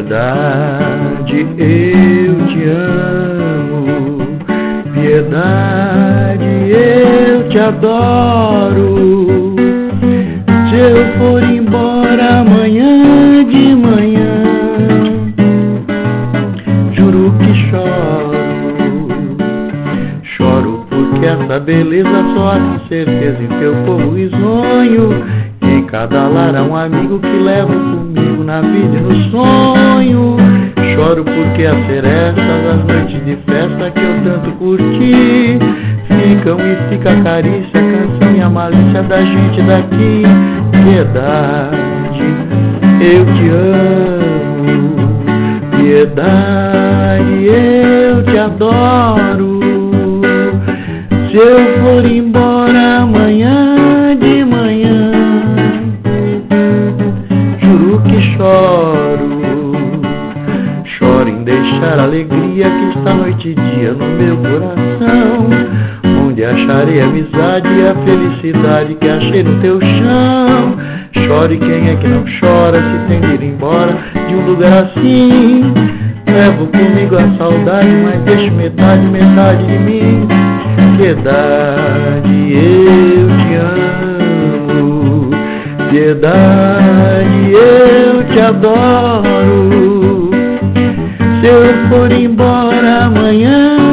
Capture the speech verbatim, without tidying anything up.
Piedade, eu te amo. Piedade, eu te adoro. Se eu for embora amanhã de manhã, juro que choro. Choro porque essa beleza só há certeza em teu povo risonho. Em cada lar há um amigo que levo comigo na vida e no sonho. Choro porque as serestas, as noites de festa que eu tanto curti, ficam e fica a carícia, a canção e a malícia da gente daqui. Piedade, eu te amo. Piedade, eu te adoro. Se eu for embora amanhã de manhã, juro que choro. Choro em deixar a alegria que está noite e dia no meu coração, onde acharei a amizade e a felicidade que achei no teu chão. Chore quem é que não chora se tem de ir embora de um lugar assim. Levo comigo a saudade, mas deixo metade, metade de mim. Piedade, eu te amo. Piedade, eu te adoro. Se eu for embora amanhã